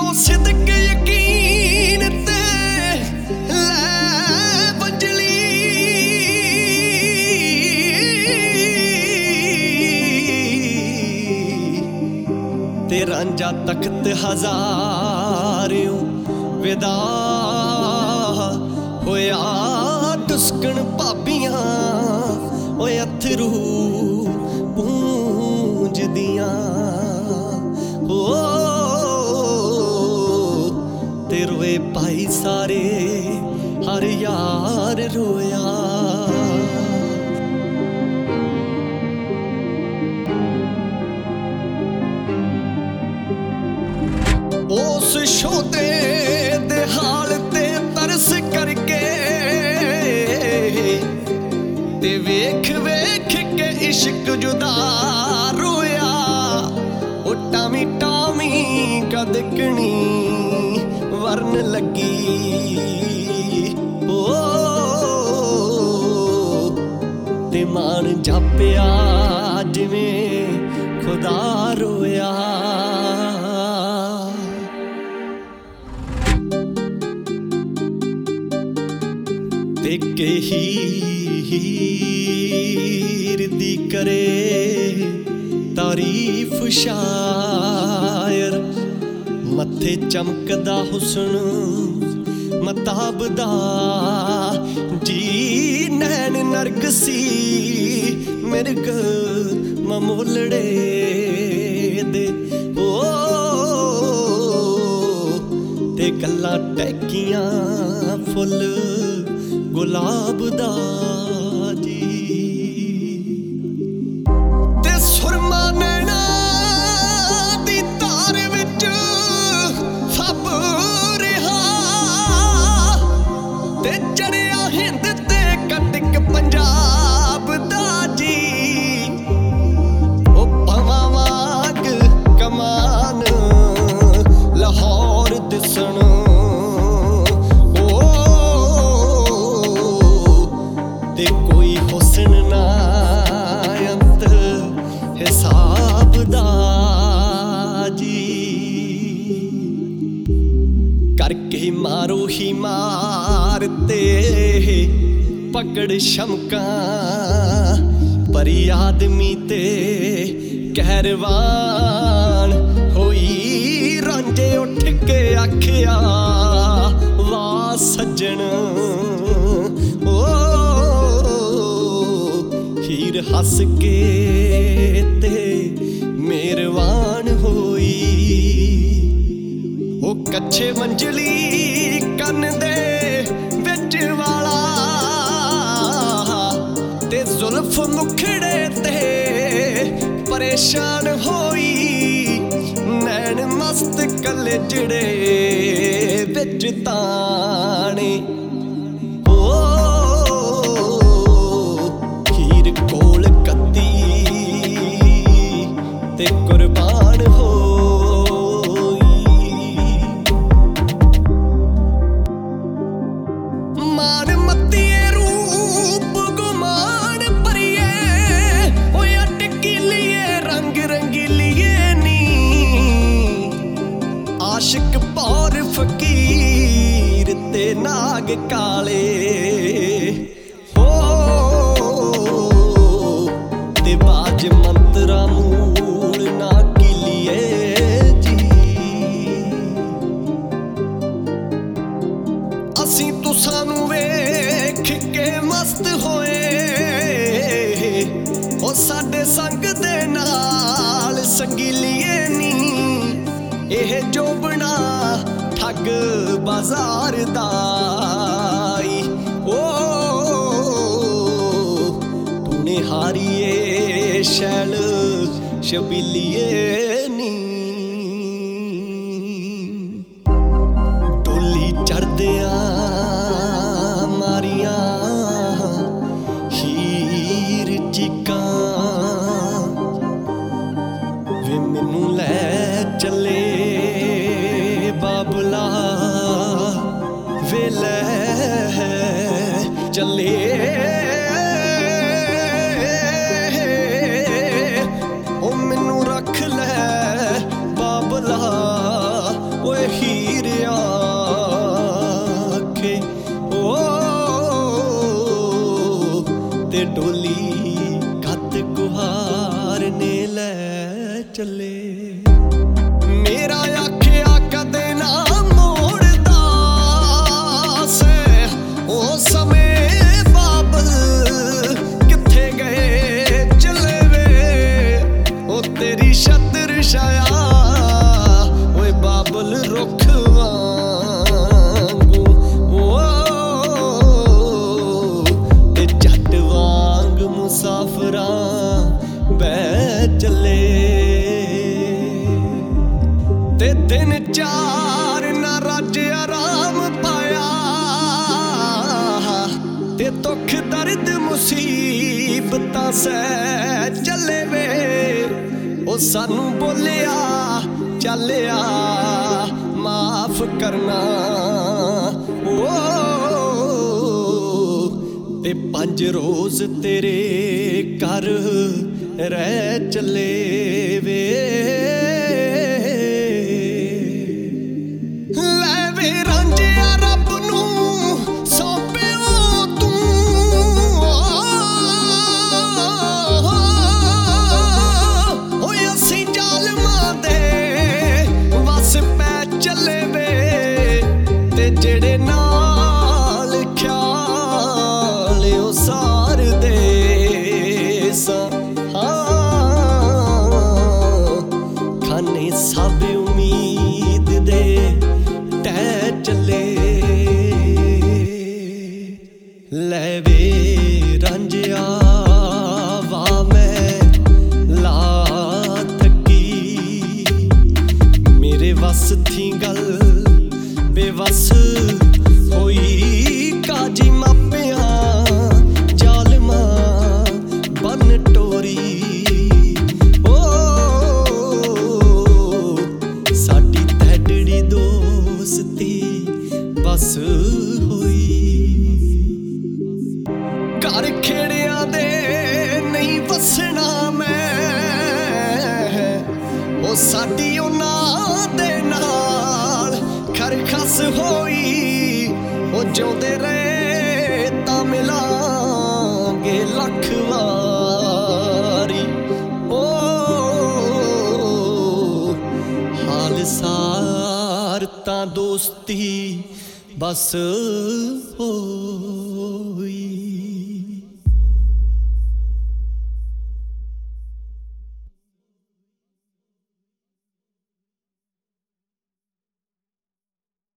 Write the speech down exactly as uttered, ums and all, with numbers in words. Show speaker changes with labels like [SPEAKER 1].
[SPEAKER 1] ਤੋਂ ਸਿਦਕ ਯਕੀਨ ਤੇ ਲੈ ਬੰਜਲੀ ਤੇ ਰਾਂਝਾ ਤਖਤ ਹਜ਼ਾਰਿਓ ਵਿਦਾ ਹੋਇਆ ਦੁਸਕਣ ਭਾਬੀਆਂ ਓਏ ਅਥਰੂ ਪੂੰਝਦੀਆਂ ਓ ਤੇ ਰੋਏ ਭਾਈ ਸਾਰੇ ਹਰ ਯਾਰ ਰੋਇਆ ਉਸ ਛੋਟੇ ਦੇ ਹਾਲ ਤੇ ਤਰਸ ਕਰਕੇ ਤੇ ਵੇਖ ਵੇਖ ਕੇ ਇਸ਼ਕ ਜੁਦਾ ਰੋਇਆ ਉਹ ਟਾਵੀ ਟਾਵੀ ਕਦਕਣੀ ਵਰਨ ਲੱਗੀ ਓ ਤੇ ਮਾਣ ਜਾਪਿਆ ਜਿਵੇਂ ਖੁਦਾ ਰੋਇਆ ਤੇ ਹੀਰ ਦੀ ਕਰੇ ਤਾਰੀਫ ਸ਼ਾਇਰ ਮੱਥੇ ਚਮਕਦਾ ਹੁਸਨ ਮਤਾਬ ਦਾ ਜੀ ਨੈਣ ਨਰਗਸੀ ਮਿਰਗ ਮਮੋਲੜੇ ਦੇ ਓ ਤੇ ਗੱਲਾਂ ਟੈਕੀਆਂ ਫੁੱਲ ਗੁਲਾਬ ਦਾ ਜੀ ਤੇ ਸੁਰਮਾ ਨੈਣਾ ਦੀ ਧਾਰ ਵਿੱਚ ਫੱਬ ਰਿਹਾ ਤੇ ਚੜਿਆ ਹਿੰਦ ਤੇ ਕਟਕ ਪੰਜਾਬ ਦਾ ਜੀ ਉਹ ਪਵਾਂ ਵਾਂਗ ਕਮਾਨ ਲਾਹੌਰ ਦਿਸਣ ਤੇ ਕੋਈ ਹੁਸਨ ਨਾ ਅੰਤ ਹਿਸਾਬ ਦਾ ਜੀ ਕਰਕੇ ਮਾਰੋ ਹੀ ਮਾਰ ਤੇ ਪਕੜ ਸ਼ਮਕਾਂ ਪਰੀ ਆਦਮੀ ਤੇ ਕਹਿਰਵਾਨ ਹੋਈ ਰਾਂਝੇ ਉੱਠ ਕੇ ਆਖਿਆ ਵਾਹ ਸੱਜਣ ਓ ਹੀਰ ਹੱਸ ਕੇ ਤੇ ਮਿਹਰਬਾਨ ਹੋਈ ਉਹ ਕੱਚੇ ਮੰਜਲੀ ਕੰਨ ਦੇ ਵਿੱਚ ਵਾਲਾ ਤੇ ਜ਼ੁਲਫ ਮੁਖੜੇ ਤੇ ਪਰੇਸ਼ਾਨ ਹੋਈ ਨੈਣ ਮਸਤ ਕੱਲੇ ਜਿਹੜੇ ਵਿੱਚ ਤਾਣੇ ਕੋਲ ਕੱਤੀ ਤੇ ਕੁਰਬਾਨ ਹੋਈ ਮਾਨ ਮੱਤੀਏ ਰੂਪ ਗੁਮਾਨ ਭਰੀਏ ਓਏ ਅਟਕੀਲੀਏ ਰੰਗ ਰੰਗੀਲੀਏ ਨੀ ਆਸ਼ਿਕ ਭੌਰ ਫਕੀਰ ਤੇ ਨਾਗ ਕਾਲੇ ਬਾਜ ਮੰਤਰਾ ਮੂਲ ਨਾ ਕਿਲੀਏ ਜੀ ਅਸੀਂ ਤੁਸਾਂ ਨੂੰ ਵੇਖ ਕੇ ਮਸਤ ਹੋਏ ਉਹ ਸਾਡੇ ਸੰਗ ਦੇ ਨਾਲ ਸੰਗੀਲੀਏ ਨੀ ਇਹ ਜੋ ਬਣਾ ਠੱਗ ਬਾਜ਼ਾਰ ਦਾ ਓ ਟੂਣੇ ਹਾਰੀਏ ਸ਼ੈਲ ਸ਼ਬੀਲੀਏ ਨੀ ਡੋਲੀ ਚੜਦਿਆਂ ਮਾਰੀਆਂ ਹੀਰ ਚੀਕਾਂ ਵੇ ਮੈਨੂੰ ਲੈ ਚੱਲੇ ਬਾਬਲਾ ਵੇ ਲੈ ਚੱਲੇ ਉਹ ਮੈਨੂੰ ਰੱਖ ਲੈ ते डोली कत गुहार ने लै चले। मेरा आखिया कदे ना मोड़दा से ओ समय बाबल किथे गए चले वे। ओ तेरी छतर छाया ओए बाबल रुख वांगू ओ ते जट वांग मुसाफरां बह चले। ते दिन चार ना रज आराम पाया ते दुख दर्द मुसीबतां सह चले वे। ओ सानू बोलिया चलिया माफ करना ओ ते पंज रोज तेरे घर रह चले वे। जेड़े नाल ख्याल ओ सार दे सा खाने सब उम्मीद दे टह चले। लै वे रांझिया वा मैं ला थकी मेरे वस थी गल बेवस होई काजी मापिया जालमा बन टोरी। ओ साडी तैडड़ी दोस्ती बस होई। घर खेड़िया दे नहीं वसना मैं ओ साडी उन्हां दे नाल खस होई। ओ जिउंदे रहे तां मिलांगे लख वारी। ओ हाल सार तां दोस्ती बस हो।